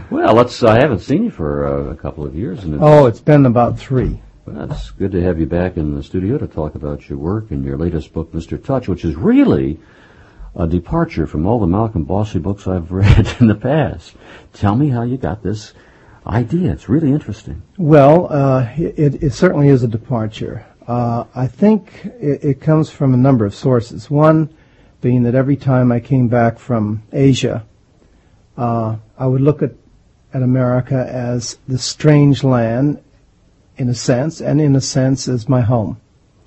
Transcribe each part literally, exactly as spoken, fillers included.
Well, let's. I haven't seen you for uh, a couple of years. And it's, oh, it's been about three. Well, it's good to have you back in the studio to talk about your work and your latest book, Mister Touch, which is really a departure from all the Malcolm Bossy books I've read in the past. Tell me how you got this idea. It's really interesting. Well, uh, it, it certainly is a departure. Uh, I think it, it comes from a number of sources. One being that every time I came back from Asia, uh, I would look at, at America as the strange land, in a sense, and in a sense as my home.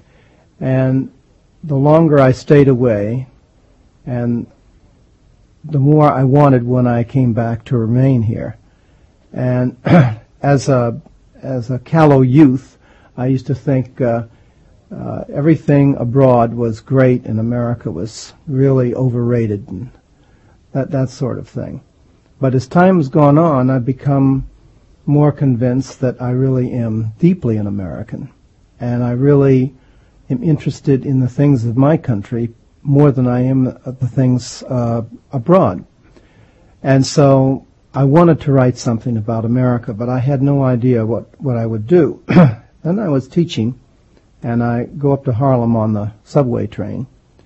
And the longer I stayed away, and the more I wanted when I came back to remain here. And as a as a callow youth, I used to think uh, uh, everything abroad was great and America was really overrated and that that sort of thing. But as time has gone on, I've become more convinced that I really am deeply an American, and I really am interested in the things of my country more than I am the things uh, abroad. And so I wanted to write something about America, but I had no idea what, what I would do. Then I was teaching, and I go up to Harlem on the subway train,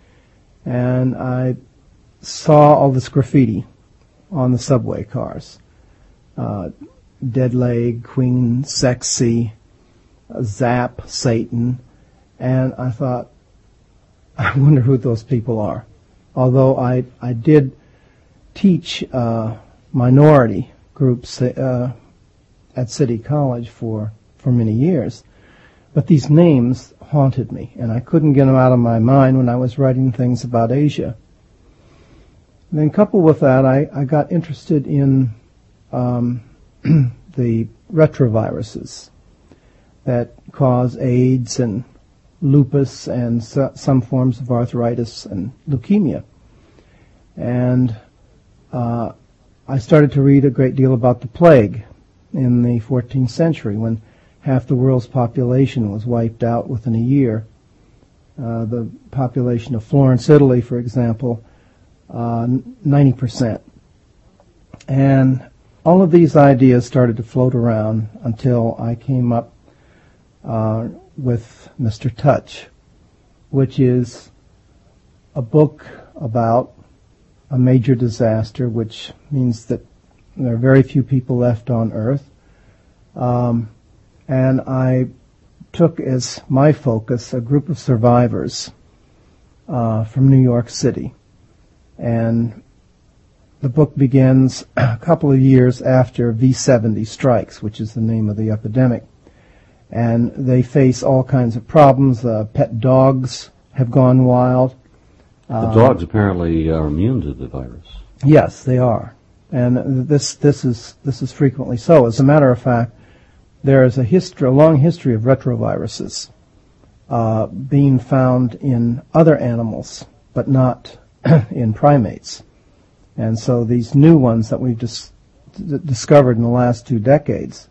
and I saw all this graffiti on the subway cars. Uh, Dead Leg, Queen Sexy, Zap, Satan, and I thought, I wonder who those people are. Although I I did teach uh, minority groups uh, at City College for, for many years, but these names haunted me, and I couldn't get them out of my mind when I was writing things about Asia. And then coupled with that, I, I got interested in um, the retroviruses that cause AIDS and lupus and so, some forms of arthritis and leukemia. And uh, I started to read a great deal about the plague in the fourteenth century when half the world's population was wiped out within a year. Uh, the population of Florence, Italy, for example, uh, ninety percent. And all of these ideas started to float around until I came up uh, with Mister Touch, which is a book about a major disaster, which means that there are very few people left on Earth. Um, and I took as my focus a group of survivors uh, from New York City. And the book begins a couple of years after V seventy strikes, which is the name of the epidemic. And they face all kinds of problems. Uh, pet dogs have gone wild. The um, dogs apparently are immune to the virus. Yes, they are. And this this is this is frequently so. As a matter of fact, there is a history, a long history of retroviruses uh, being found in other animals, but not in primates. And so these new ones that we've dis- d- discovered in the last two decades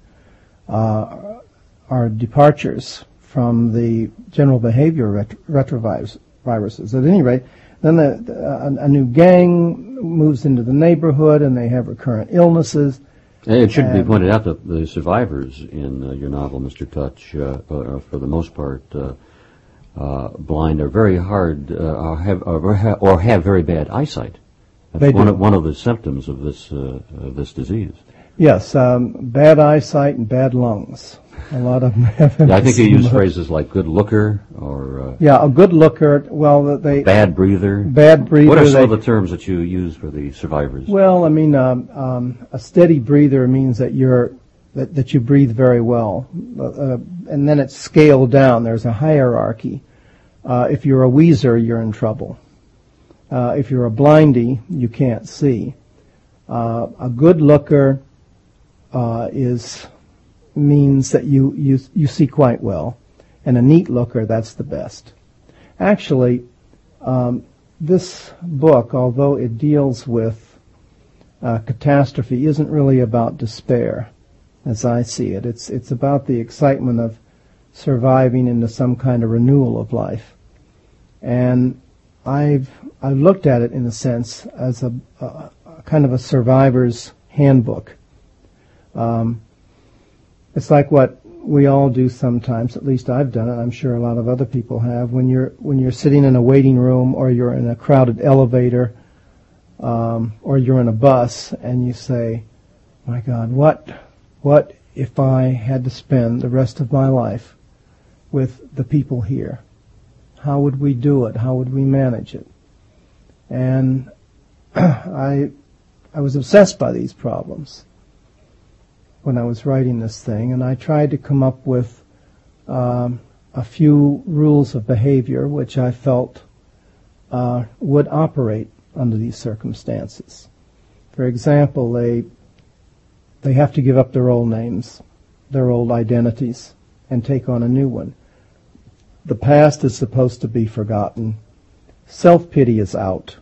uh, are departures from the general behavior ret- retroviruses. At any rate, then the, the, a, a new gang moves into the neighborhood, and they have recurrent illnesses. Hey, it should and be pointed out that the survivors in uh, your novel, Mister Touch, uh, are for the most part uh, uh, blind, are very hard, uh, or, have, or, or have very bad eyesight. That's they one do. of, one of the symptoms of this uh, of this disease. Yes, um, bad eyesight and bad lungs. A lot of them have. Yeah, I think you use phrases like good looker or uh, yeah, a good looker. Well, they bad breather. Bad breather. What are some they, of the terms that you use for the survivors? Well, I mean, um, um, a steady breather means that you're that, that you breathe very well, uh, and then it's scaled down. There's a hierarchy. Uh, if you're a wheezer, you're in trouble. Uh, if you're a blindy, you can't see. Uh, a good looker uh, is means that you, you you see quite well, and a neat looker, that's the best. Actually, um, this book, although it deals with uh, catastrophe, isn't really about despair, as I see it. It's it's about the excitement of surviving into some kind of renewal of life, and I've I've looked at it in a sense as a, a, a kind of a survivor's handbook Um, it's like what we all do sometimes. At least I've done it. I'm sure a lot of other people have. When you're when you're sitting in a waiting room, or you're in a crowded elevator, um, or you're in a bus, and you say, "My God, what what if I had to spend the rest of my life with the people here? How would we do it? How would we manage it?" And I I was obsessed by these problems when I was writing this thing, and I tried to come up with um, a few rules of behavior which I felt uh, would operate under these circumstances. For example, they they have to give up their old names, their old identities, and take on a new one. The past is supposed to be forgotten. Self-pity is out.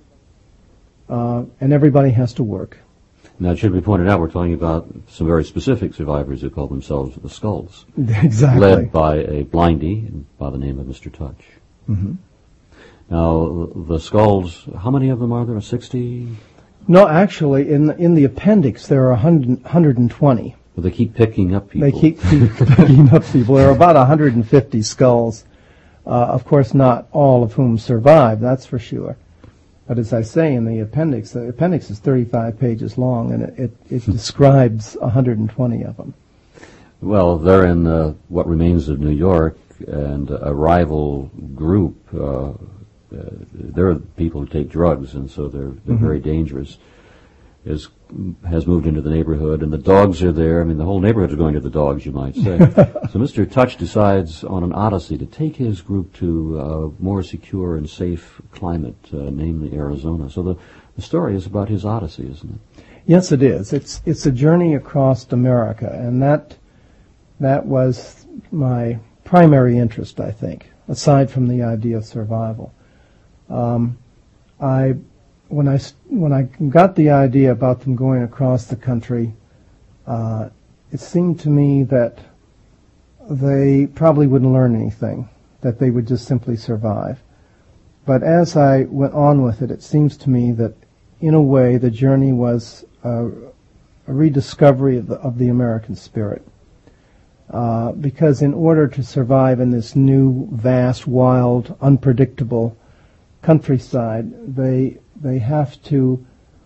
Uh, and everybody has to work. Now, it should be pointed out, we're talking about some very specific survivors who call themselves the Skulls. Exactly. Led by a blindie by the name of Mister Touch. Mm-hmm. Now, the Skulls, how many of them are there? sixty? No, actually, in the, in the appendix, there are one hundred, one hundred twenty. Well, they keep picking up people. They keep, keep picking up people. There are about one hundred fifty skulls. Uh, of course, not all of whom survived, that's for sure. But as I say in the appendix, the appendix is thirty-five pages long, and it, it, it describes one hundred twenty of them. Well, they're in uh, what remains of New York, and a rival group. Uh, uh, they're people who take drugs, and so they're, they're mm-hmm. very dangerous. Is has moved into the neighborhood, and the dogs are there. I mean, the whole neighborhood is going to the dogs, you might say. So Mister Touch decides on an odyssey to take his group to a more secure and safe climate, uh, namely Arizona. So the, the story is about his odyssey, isn't it? Yes, it is. It's it's a journey across America, and that that was my primary interest, I think, aside from the idea of survival. Um, I When I, when I got the idea about them going across the country, uh, it seemed to me that they probably wouldn't learn anything, that they would just simply survive. But as I went on with it, it seems to me that, in a way, the journey was a, a rediscovery of the, of the American spirit. Uh, because in order to survive in this new, vast, wild, unpredictable countryside, they They have to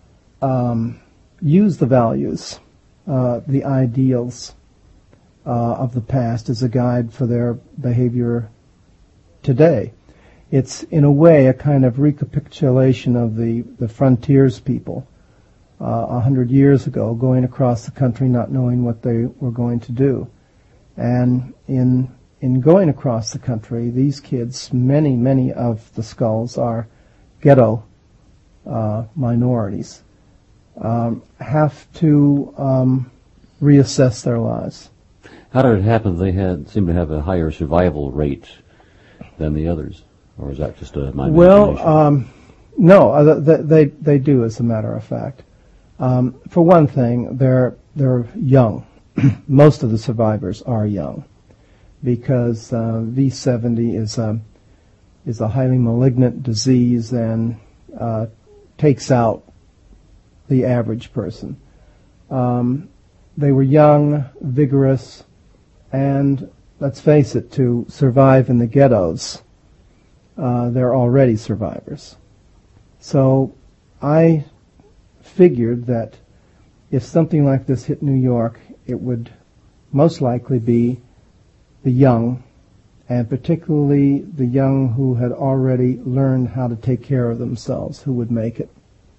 um, use the values, uh, the ideals uh, of the past as a guide for their behavior today. It's, in a way, a kind of recapitulation of the, the frontiers people uh, a hundred years ago, going across the country not knowing what they were going to do. And in in going across the country, these kids, many, many of the Skulls are ghetto Uh, minorities, um, have to um, reassess their lives. How did it happen they had seem to have a higher survival rate than the others, or is that just a my Well, imagination? um, no, uh, they, they they do, as a matter of fact. Um, for one thing, they're they're young. Most of the survivors are young, because uh, V seventy is a is a highly malignant disease and uh, takes out the average person. Um, they were young, vigorous, and let's face it, to survive in the ghettos, uh, they're already survivors. So I figured that if something like this hit New York, it would most likely be the young, and particularly the young who had already learned how to take care of themselves, who would make it.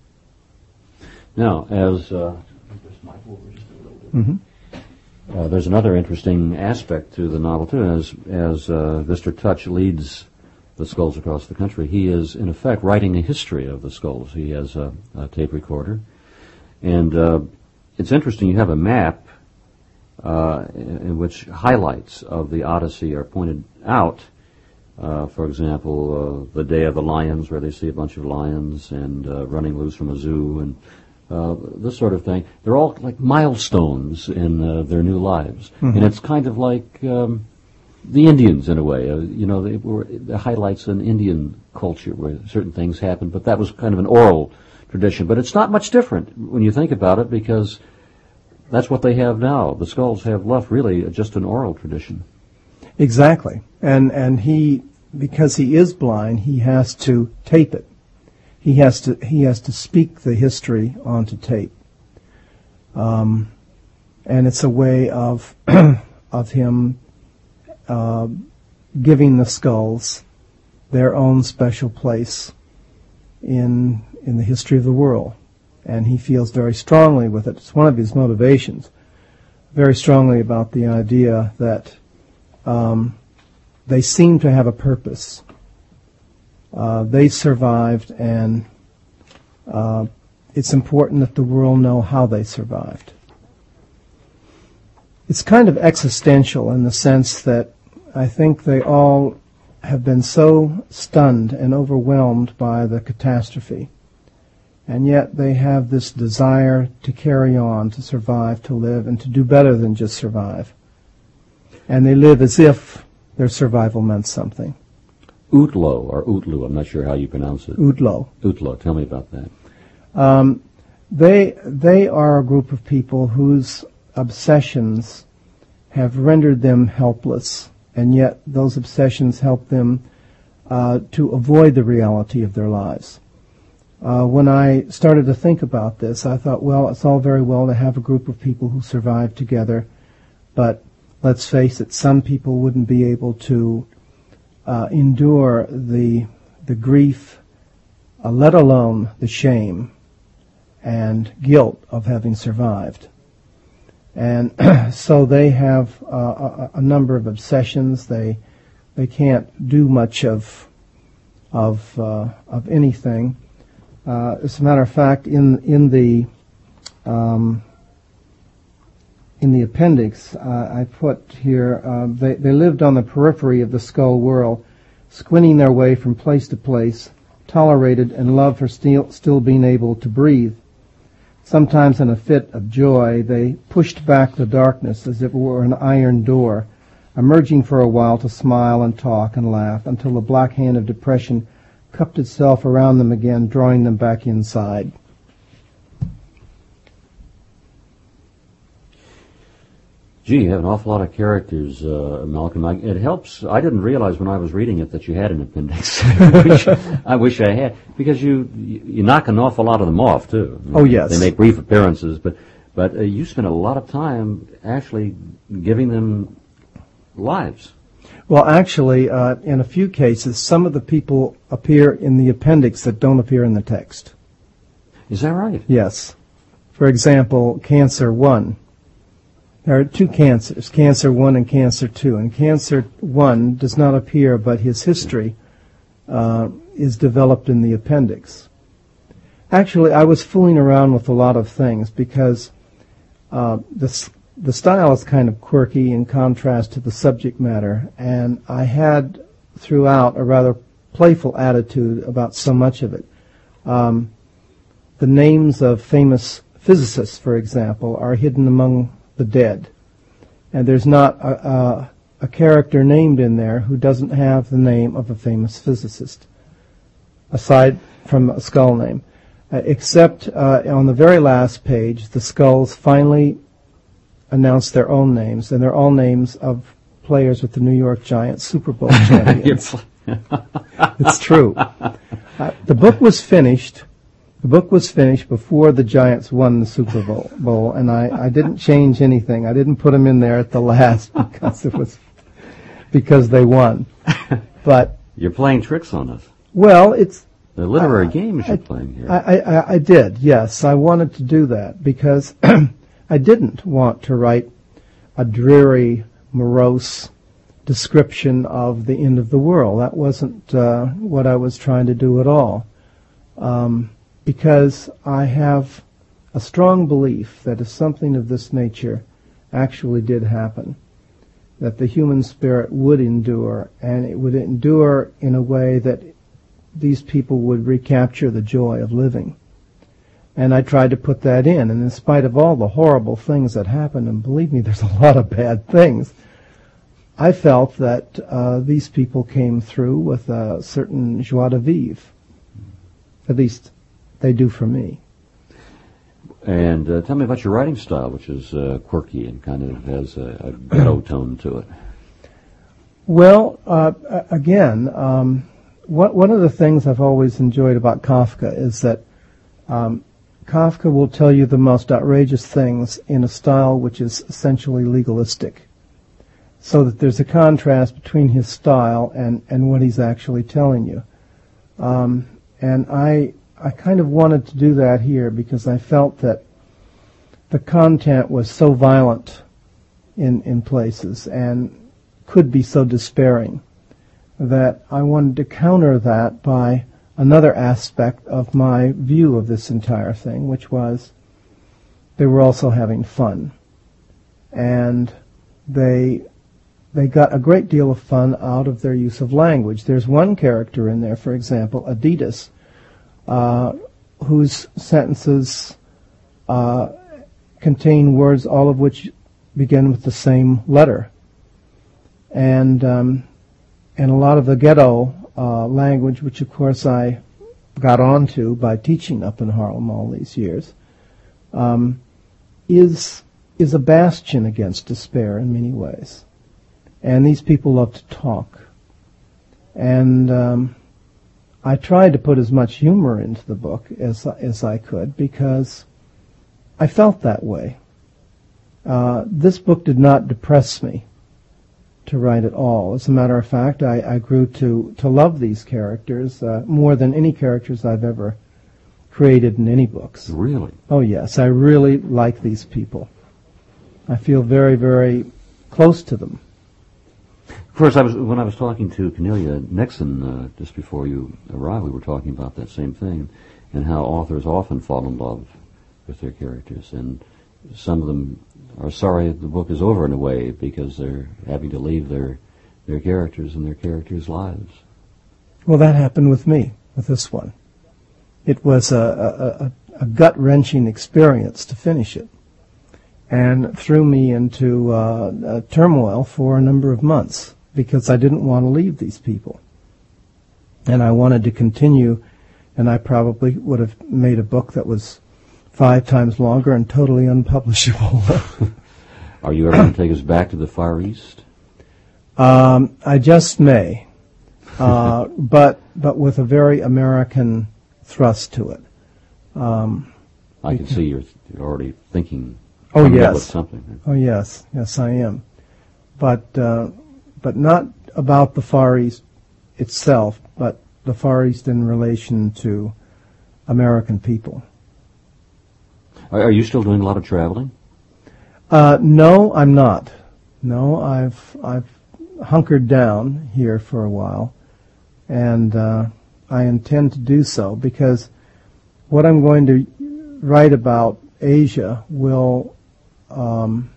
Now, as uh, mm-hmm. uh, there's another interesting aspect to the novel too. As as uh, Mister Touch leads the Skulls across the country, he is in effect writing a history of the Skulls. He has a, a tape recorder, and uh, it's interesting. You have a map uh, in which highlights of the Odyssey are pointed out. Uh, for example, uh, the Day of the Lions, where they see a bunch of lions, and uh, running loose from a zoo, and uh, this sort of thing. They're all like milestones in uh, their new lives. Mm-hmm. And it's kind of like um, the Indians in a way. Uh, you know, they were, it highlights an Indian culture where certain things happen, but that was kind of an oral tradition. But it's not much different when you think about it, because That's what they have now. The skulls have left really just an oral tradition. Exactly. And and he, because he is blind, he has to tape it. He has to he has to speak the history onto tape. Um, and it's a way of of him uh, giving the skulls their own special place in in the history of the world. And he feels very strongly with it. It's one of his motivations, very strongly about the idea that um, they seem to have a purpose. Uh, they survived, and uh, it's important that the world know how they survived. It's kind of existential in the sense that I think they all have been so stunned and overwhelmed by the catastrophe. And yet they have this desire to carry on, to survive, to live, and to do better than just survive. And they live as if their survival meant something. Utlo, or Utlu, I'm not sure how you pronounce it. Utlo. Utlo, tell me about that. Um, they, they are a group of people whose obsessions have rendered them helpless, and yet those obsessions help them uh, to avoid the reality of their lives. Uh, when I started to think about this, I thought, well, it's all very well to have a group of people who survive together, but let's face it, some people wouldn't be able to uh, endure the the grief, uh, let alone the shame and guilt of having survived. And so they have uh, a, a number of obsessions. They they can't do much of of uh, of anything. Uh, as a matter of fact, in in the um, in the appendix, uh, I put here uh, they they lived on the periphery of the skull world, squinting their way from place to place, tolerated and loved for still still being able to breathe. Sometimes, in a fit of joy, they pushed back the darkness as if it were an iron door, emerging for a while to smile and talk and laugh until the black hand of depression cupped itself around them again, drawing them back inside. Gee, you have an awful lot of characters, uh, Malcolm. I, it helps. I didn't realize when I was reading it that you had an appendix. Which I wish I had, because you, you you knock an awful lot of them off too. Oh yes, they make brief appearances, but but uh, you spend a lot of time actually giving them lives. Well, actually, uh, in a few cases, some of the people appear in the appendix that don't appear in the text. Is that right? Yes. For example, Cancer one. There are two cancers, Cancer one and Cancer two. And Cancer one does not appear, but his history uh, is developed in the appendix. Actually, I was fooling around with a lot of things because uh, the, the style is kind of quirky in contrast to the subject matter, and I had throughout a rather playful attitude about so much of it. Um, the names of famous physicists, for example, are hidden among the dead, and there's not a, a, a character named in there who doesn't have the name of a famous physicist, aside from a skull name. Uh, except uh, on the very last page, the skulls finally announce their own names, and they're all names of players with the New York Giants Super Bowl champions. It's true. Uh, the book was finished. The book was finished before the Giants won the Super Bowl, Bowl and I, I didn't change anything. I didn't put them in there at the last because it was because they won. But you're playing tricks on us. Well, it's the literary uh, games you're I, playing here. I, I, I did, yes. I wanted to do that because I didn't want to write a dreary, morose description of the end of the world. That wasn't uh, what I was trying to do at all. Um, because I have a strong belief that if something of this nature actually did happen, that the human spirit would endure, and it would endure in a way that these people would recapture the joy of living. And I tried to put that in, and in spite of all the horrible things that happened, and believe me, there's a lot of bad things, I felt that uh, these people came through with a certain joie de vivre. At least they do for me. And uh, tell me about your writing style, which is uh, quirky and kind of has a, a ghetto tone to it. Well, uh, again, um, what, one of the things I've always enjoyed about Kafka is that um, Kafka will tell you the most outrageous things in a style which is essentially legalistic, so that there's a contrast between his style and, and what he's actually telling you. Um, and I I kind of wanted to do that here because I felt that the content was so violent in, in places and could be so despairing that I wanted to counter that by another aspect of my view of this entire thing, which was they were also having fun. And they they got a great deal of fun out of their use of language. There's one character in there, for example, Adidas, uh, whose sentences uh, contain words all of which begin with the same letter. And um, and a lot of the ghetto uh, language, which of course I got onto by teaching up in Harlem all these years, um, is is a bastion against despair in many ways. And these people love to talk. And um, I tried to put as much humor into the book as as I could because I felt that way. Uh, this book did not depress me to write at all. As a matter of fact, I, I grew to, to love these characters uh, more than any characters I've ever created in any books. Really? Oh, yes. I really like these people. I feel very, very close to them. First, I was when I was talking to Cornelia Nixon uh, just before you arrived, we were talking about that same thing and how authors often fall in love with their characters, and some of them are sorry the book is over in a way because they're having to leave their their characters and their characters' lives. Well, that happened with me, with this one. It was a, a, a gut-wrenching experience to finish it, and threw me into uh, a turmoil for a number of months because I didn't want to leave these people. And I wanted to continue, and I probably would have made a book that was five times longer and totally unpublishable. Are you ever going to take us back to the Far East? Um, I just may, uh, but but with a very American thrust to it. Um, I can see you're, you're already thinking. Oh coming up yes. with something. Oh yes, yes I am, but uh, but not about the Far East itself, but the Far East in relation to American people. Are, are you still doing a lot of traveling? Uh, no, I'm not. No, I've I've hunkered down here for a while, and uh, I intend to do so because what I'm going to write about Asia will um,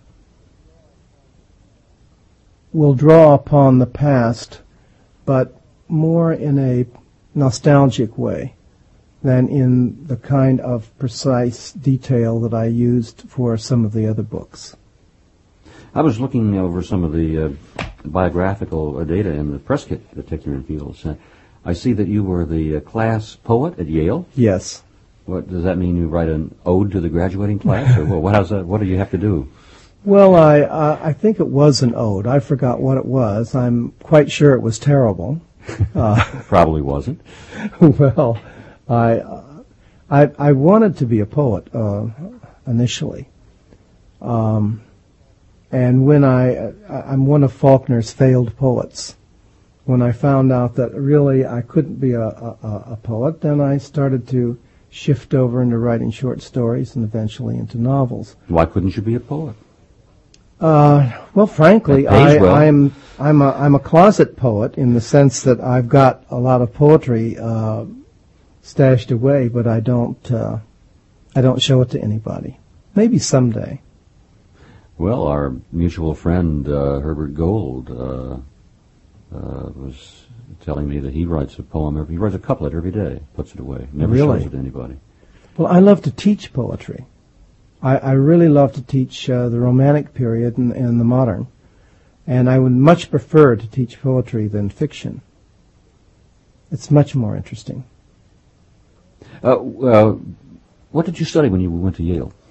will draw upon the past, but more in a nostalgic way than in the kind of precise detail that I used for some of the other books. I was looking over some of the uh, biographical data in the press kit that Tickner and Fields sent. I see that you were the uh, class poet at Yale. Yes. What does that mean? You write an ode to the graduating class, or what? How's that? What do you have to do? Well, I uh, I think it was an ode. I forgot what it was. I'm quite sure it was terrible. Uh, Probably wasn't. Well, I, uh, I I wanted to be a poet uh, initially, um, and when I I'm one of Faulkner's failed poets. When I found out that really I couldn't be a, a, a poet, then I started to shift over into writing short stories and eventually into novels. Why couldn't you be a poet? Uh, well, frankly, That pays I, well. I'm I'm a I'm a closet poet in the sense that I've got a lot of poetry uh, stashed away, but I don't uh, I don't show it to anybody. Maybe someday. Well, our mutual friend uh, Herbert Gold uh, uh, was telling me that he writes a poem every, he writes a couplet every day, puts it away, never Really? shows it to anybody. Well, I love to teach poetry. I, I really love to teach uh, the Romantic period and, and the modern, and I would much prefer to teach poetry than fiction. It's much more interesting. Uh, uh, what did you study when you went to Yale?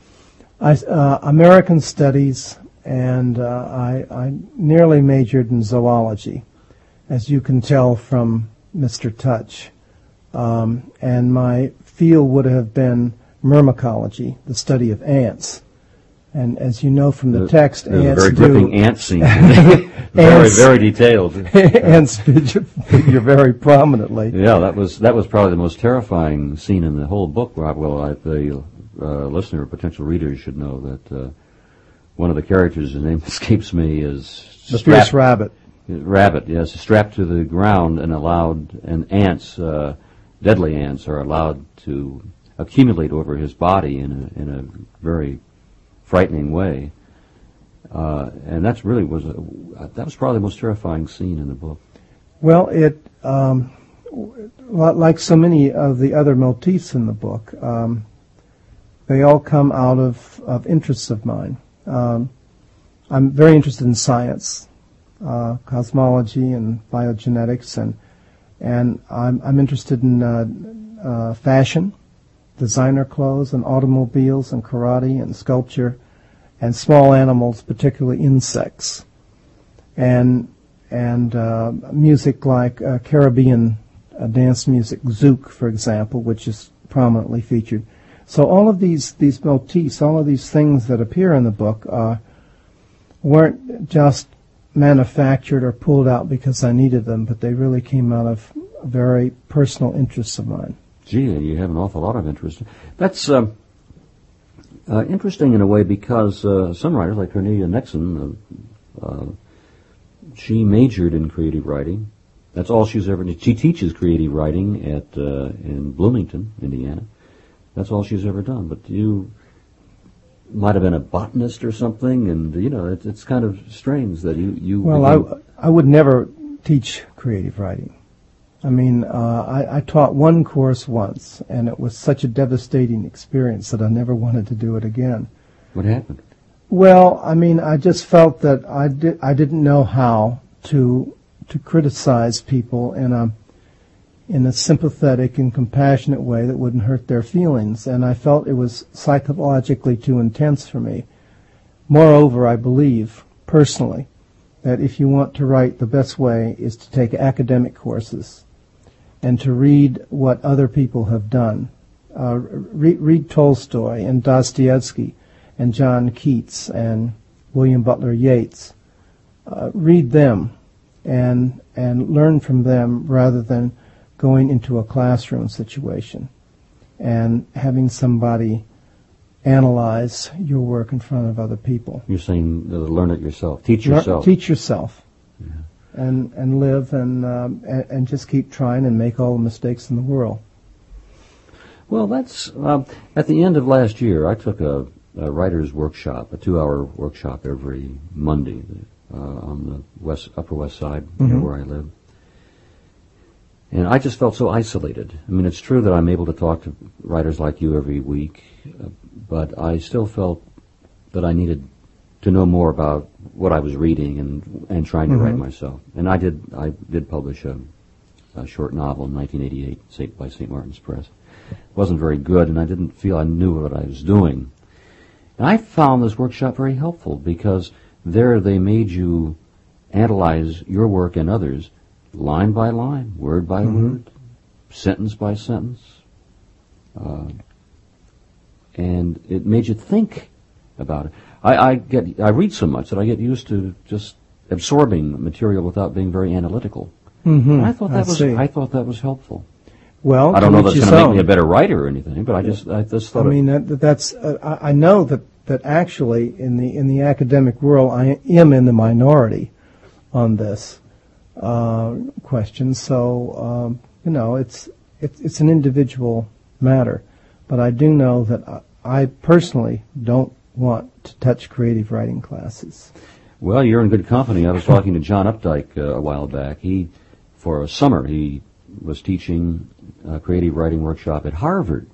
I, uh, American Studies, and uh, I, I nearly majored in zoology, as you can tell from Mister Touch. Um, and my field would have been myrmecology, the study of ants. And as you know from the, the text, ants a very do... gripping ant scene. very, ants, very detailed. Ants figure, figure very prominently. Yeah, that was that was probably the most terrifying scene in the whole book. Well, I, the uh, listener, potential readers should know that uh, one of the characters, his name escapes me, is... The fierce rabbit. Rabbit, yes, strapped to the ground and allowed, and ants, uh, deadly ants, are allowed to accumulate over his body in a, in a very frightening way. Uh, and that's really was a, that was probably the most terrifying scene in the book. Well, it um, like so many of the other motifs in the book, um, they all come out of, of interests of mine. Um, I'm very interested in science, uh, cosmology, and biogenetics, and and I'm I'm interested in uh, uh, fashion, designer clothes, and automobiles, and karate, and sculpture, and small animals, particularly insects, and and uh, music like uh, Caribbean uh, dance music, zouk, for example, which is prominently featured. So all of these these motifs, all of these things that appear in the book, uh, weren't just manufactured or pulled out because I needed them, but they really came out of very personal interests of mine. Gee, you have an awful lot of interest. That's uh, uh, interesting in a way because uh, some writers, like Cornelia Nixon, uh, uh, she majored in creative writing. That's all she's ever done. She teaches creative writing at uh, in Bloomington, Indiana. That's all she's ever done. But you might have been a botanist or something, and you know, it, it's kind of strange that you you. Well, became... I I would never teach creative writing. I mean, uh, I, I taught one course once, and it was such a devastating experience that I never wanted to do it again. What happened? Well, I mean, I just felt that I did I didn't know how to to criticize people in a in a sympathetic and compassionate way that wouldn't hurt their feelings, and I felt it was psychologically too intense for me. Moreover, I believe, personally, that if you want to write, the best way is to take academic courses and to read what other people have done. Uh, read, read Tolstoy and Dostoevsky and John Keats and William Butler Yeats. Uh, read them and and learn from them rather than going into a classroom situation and having somebody analyze your work in front of other people. You're saying uh, learn it yourself. Teach yourself. Learn, teach yourself. Yeah. And and live and, um, and and just keep trying and make all the mistakes in the world. Well, that's um, at the end of last year. I took a, a writer's workshop, a two-hour workshop every Monday uh, on the west Upper West Side, mm-hmm. where I live. And I just felt so isolated. I mean, it's true that I'm able to talk to writers like you every week, uh, but I still felt that I needed to know more about what I was reading and and trying to mm-hmm. write myself. And I did I did publish a, a short novel in nineteen eighty-eight by Saint Martin's Press. It wasn't very good, and I didn't feel I knew what I was doing. And I found this workshop very helpful because there they made you analyze your work and others line by line, word by mm-hmm. word, sentence by sentence. Uh, and it made you think about it. I, I get I read so much that I get used to just absorbing material without being very analytical. Mm-hmm. And I thought that I was see. I thought that was helpful. Well, I don't know if that's going to make me a own. better writer or anything, but I just I just thought. I mean, that, that's uh, I, I know that, that actually in the in the academic world I am in the minority on this uh, question. So um, you know, it's it's it's an individual matter, but I do know that I, I personally don't want to touch creative writing classes. Well, you're in good company. I was talking to John Updike uh, a while back. He, for a summer, he was teaching a creative writing workshop at Harvard.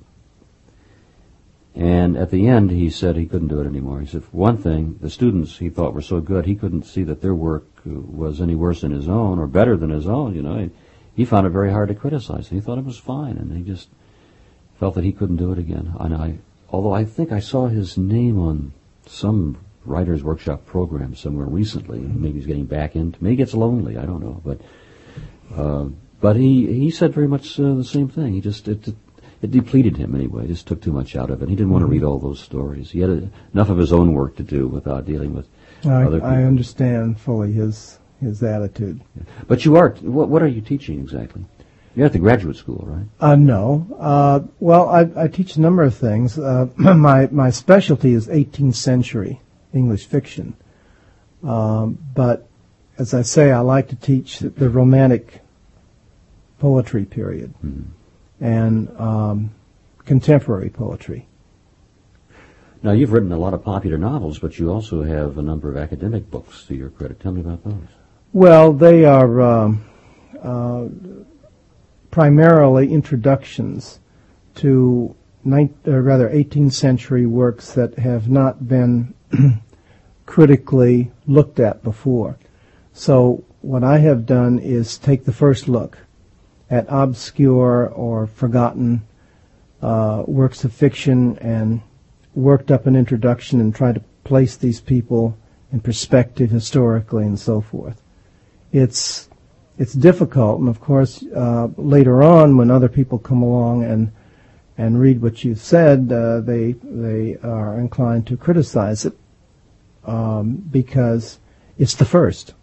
And at the end, he said he couldn't do it anymore. He said, for one thing, the students he thought were so good, he couldn't see that their work was any worse than his own or better than his own, you know. He, he found it very hard to criticize. He thought it was fine, and he just felt that he couldn't do it again. And I, although I think I saw his name on some writer's workshop program somewhere recently. Maybe he's getting back into. Maybe he gets lonely. I don't know, but uh, but he he said very much uh, the same thing. He just it, it it depleted him anyway. It just took too much out of it. He didn't want to read all those stories. He had a, enough of his own work to do without dealing with I, other people. I understand fully his his attitude. But you are. What, what are you teaching exactly? You're at the graduate school, right? Uh, no. Uh, well, I, I teach a number of things. Uh, my my specialty is eighteenth century English fiction. Um, but as I say, I like to teach the Romantic poetry period mm-hmm. and um, contemporary poetry. Now, you've written a lot of popular novels, but you also have a number of academic books to your credit. Tell me about those. Well, they are um, uh, primarily introductions to ninth, uh, rather eighteenth century works that have not been critically looked at before. So what I have done is take the first look at obscure or forgotten uh, works of fiction and worked up an introduction and tried to place these people in perspective historically and so forth. It's it's difficult, and of course uh, later on when other people come along and and read what you've said, uh, they they are inclined to criticize it um, because it's the first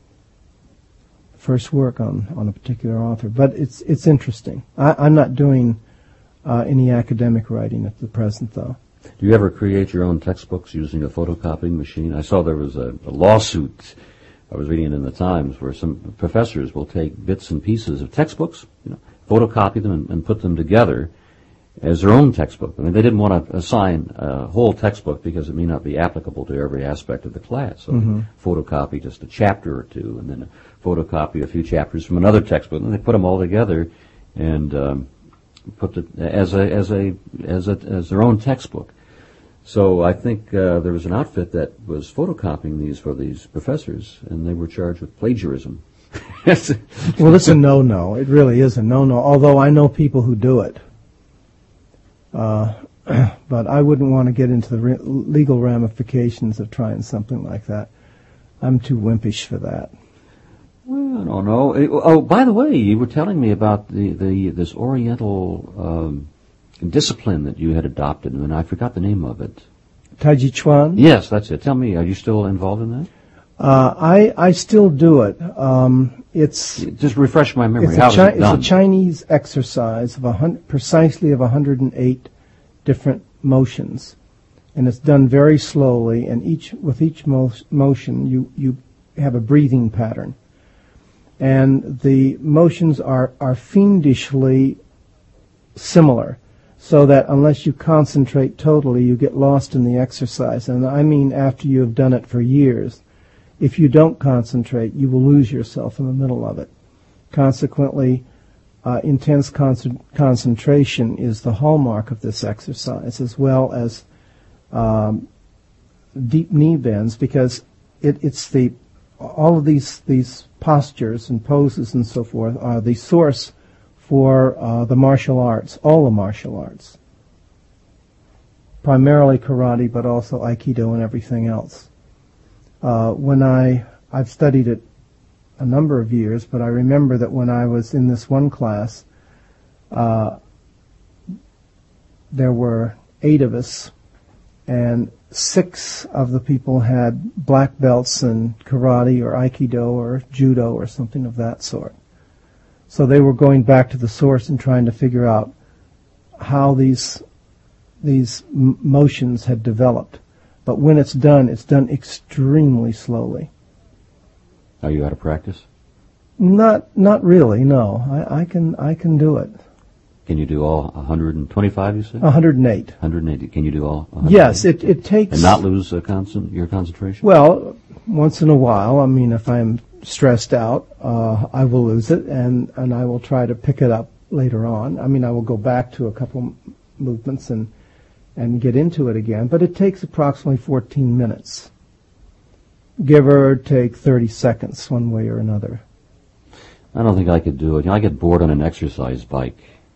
first work on, on a particular author. But it's it's interesting. I, I'm not doing uh, any academic writing at the present, though. Do you ever create your own textbooks using a photocopying machine? I saw there was a, a lawsuit, I was reading it in the Times, where some professors will take bits and pieces of textbooks, you know, photocopy them and, and put them together as their own textbook. I mean, they didn't want to assign a whole textbook because it may not be applicable to every aspect of the class. So mm-hmm. they photocopy just a chapter or two, and then photocopy a few chapters from another textbook, and they put them all together and um, put it as a as a as a as their own textbook. So I think uh, there was an outfit that was photocopying these for these professors, and they were charged with plagiarism. Well, it's a no-no. It really is a no-no. Although I know people who do it, uh, but I wouldn't want to get into the re- legal ramifications of trying something like that. I'm too wimpish for that. Well, I don't know. It, oh, by the way, you were telling me about the, the this Oriental um, discipline that you had adopted, and I forgot the name of it. Tai Chi Chuan? Yes, that's it. Tell me, are you still involved in that? Uh, I I still do it. Um, it's just refresh my memory. It's, How a, chi- is it done? It's a Chinese exercise of a hun- precisely of one hundred eight different motions, and it's done very slowly. And each with each mo- motion, you you have a breathing pattern. And the motions are, are fiendishly similar, so that unless you concentrate totally, you get lost in the exercise. And I mean after you have done it for years. If you don't concentrate, you will lose yourself in the middle of it. Consequently, uh, intense con- concentration is the hallmark of this exercise, as well as um, deep knee bends, because it, it's the all of these these postures and poses and so forth are the source for uh, the martial arts, all the martial arts, primarily karate, but also aikido and everything else. Uh, when I I've studied it a number of years, but I remember that when I was in this one class, uh, there were eight of us, and six of the people had black belts in karate or aikido or judo or something of that sort. So they were going back to the source and trying to figure out how these these m- motions had developed. But when it's done, it's done extremely slowly. Are you out of practice? Not not really, no. I, I can I can do it. Can you do all one hundred twenty-five, you said? one hundred eight. one hundred eighty. Can you do all one hundred eighty? Yes, it, it takes... And not lose uh, concent- your concentration? Well, once in a while, I mean, if I'm stressed out, uh, I will lose it, and, and I will try to pick it up later on. I mean, I will go back to a couple movements and, and get into it again, but it takes approximately fourteen minutes. Give or take thirty seconds, one way or another. I don't think I could do it. You know, I get bored on an exercise bike.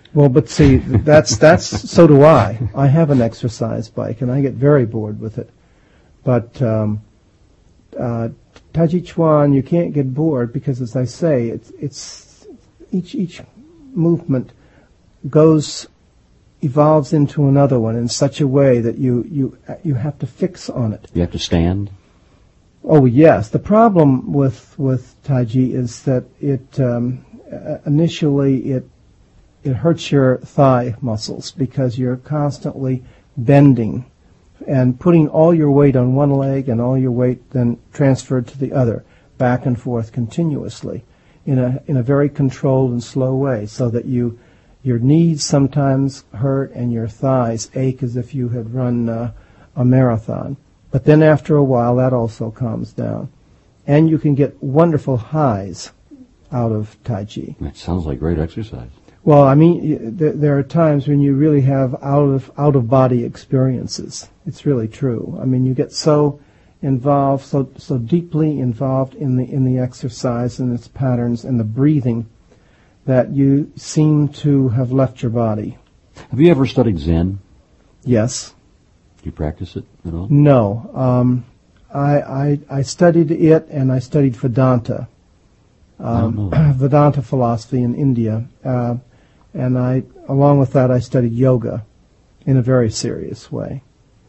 Well, but see, that's that's so do I. I have an exercise bike, and I get very bored with it. But um, uh, Tai Chi Chuan, you can't get bored because, as I say, it's it's each each movement goes evolves into another one in such a way that you you you have to fix on it. You have to stand. Oh yes, the problem with with Tai Chi is that it um, initially it. It hurts your thigh muscles because you're constantly bending and putting all your weight on one leg and all your weight then transferred to the other, back and forth continuously in a in a very controlled and slow way, so that you your knees sometimes hurt and your thighs ache as if you had run uh, a marathon. But then after a while that also calms down. And you can get wonderful highs out of Tai Chi. That sounds like great exercise. Well, I mean, there, there are times when you really have out of out of body experiences. It's really true. I mean, you get so involved, so so deeply involved in the in the exercise and its patterns and the breathing, that you seem to have left your body. Have you ever studied Zen? Yes. Do you practice it at all? No. Um, I, I I studied it, and I studied Vedanta, um, Vedanta philosophy in India. Uh, And I, along with that, I studied yoga in a very serious way.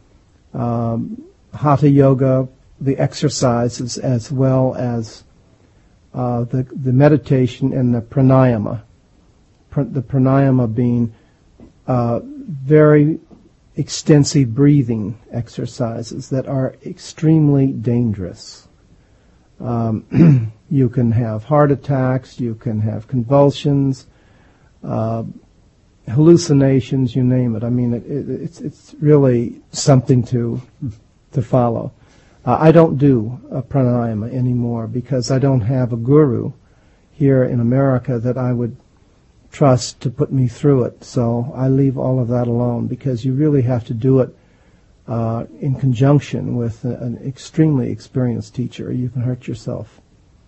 Um, Hatha yoga, the exercises, as well as uh, the the meditation and the pranayama. Pr- the pranayama being uh, very extensive breathing exercises that are extremely dangerous. Um, you can have heart attacks, you can have convulsions, Uh, hallucinations, you name it. I mean, it, it, it's it's really something to to follow. Uh, I don't do a pranayama anymore because I don't have a guru here in America that I would trust to put me through it. So I leave all of that alone because you really have to do it uh, in conjunction with a, an extremely experienced teacher. You can hurt yourself.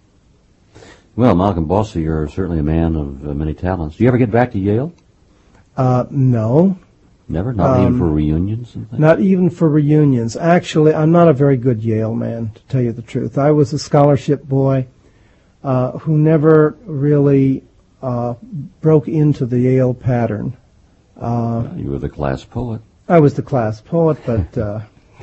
Well, Malcolm Bosse, you're certainly a man of uh, many talents. Do you ever get back to Yale? Uh, no. Never? Not Um, even for reunions and things? Not even for reunions. Actually, I'm not a very good Yale man, to tell you the truth. I was a scholarship boy uh, who never really uh, broke into the Yale pattern. Uh, you were the class poet. I was the class poet, but uh,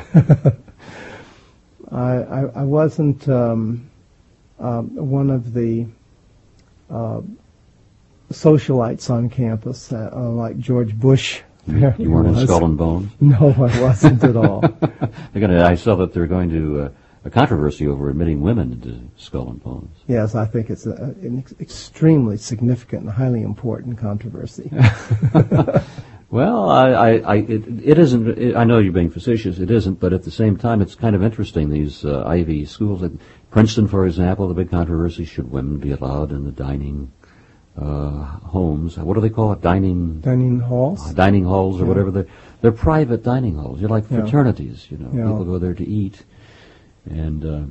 I, I, I wasn't um, uh, one of the uh, socialites on campus, uh, uh, like George Bush. You, you weren't in Skull and Bones? No, I wasn't at all. They're gonna, I saw that they're going to uh, a controversy over admitting women into Skull and Bones. Yes, I think it's a, an ex- extremely significant and highly important controversy. Well, I, I, I it, it isn't. It, I know you're being facetious. It isn't, but at the same time, it's kind of interesting. These uh, Ivy schools, like Princeton, for example, the big controversy: should women be allowed in the dining uh, homes? What do they call it? Dining dining halls. Uh, dining halls, or yeah. whatever. They're they're private dining halls. You're like yeah. fraternities. You know, yeah. people go there to eat, and. Uh,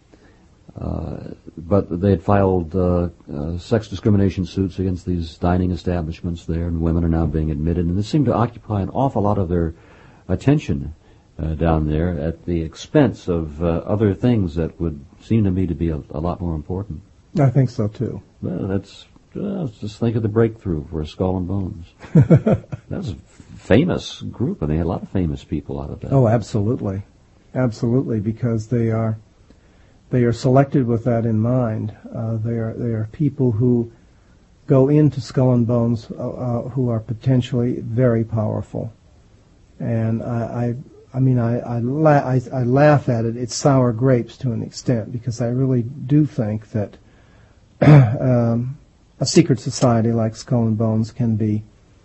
Uh, but they had filed uh, uh, sex discrimination suits against these dining establishments there, and women are now being admitted, and it seemed to occupy an awful lot of their attention uh, down there at the expense of uh, other things that would seem to me to be a, a lot more important. I think so too. Well, that's uh, just think of the breakthrough for Skull and Bones. That was a famous group, and they had a lot of famous people out of that. Oh, absolutely, absolutely, because they are. They are selected with that in mind. Uh, they are they are people who go into Skull and Bones uh, uh, who are potentially very powerful, and I I, I mean I I, la- I I laugh at it. It's sour grapes to an extent because I really do think that um, a secret society like Skull and Bones can be,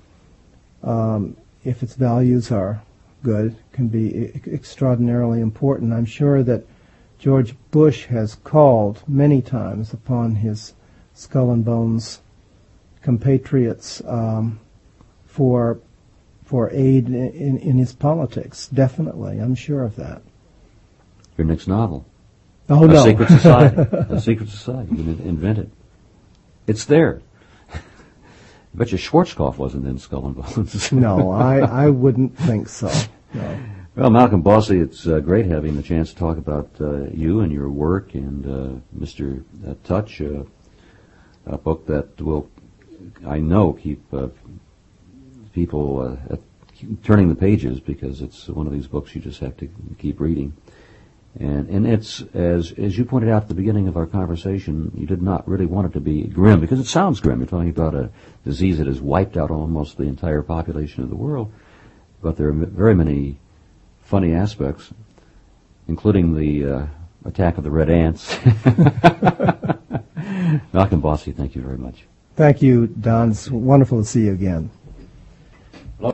um, if its values are good, can be e- extraordinarily important. I'm sure that George Bush has called many times upon his Skull and Bones compatriots um, for for aid in, in his politics. Definitely, I'm sure of that. Your next novel. Oh a no, secret society. A secret society. You can invent it. It's there. I bet you Schwarzkopf wasn't in Skull and Bones. No, I, I wouldn't think so. No. Well, Malcolm Bossy, it's uh, great having the chance to talk about uh, you and your work, and uh, Mister Uh, Touch, uh, a book that will, I know, keep uh, people uh, keep turning the pages, because it's one of these books you just have to keep reading. And and it's, as as you pointed out at the beginning of our conversation, you did not really want it to be grim, because it sounds grim. You're talking about a disease that has wiped out almost the entire population of the world, but there are very many funny aspects, including the uh, attack of the red ants. Malcolm Bossy, thank you very much. Thank you, Don. It's wonderful to see you again.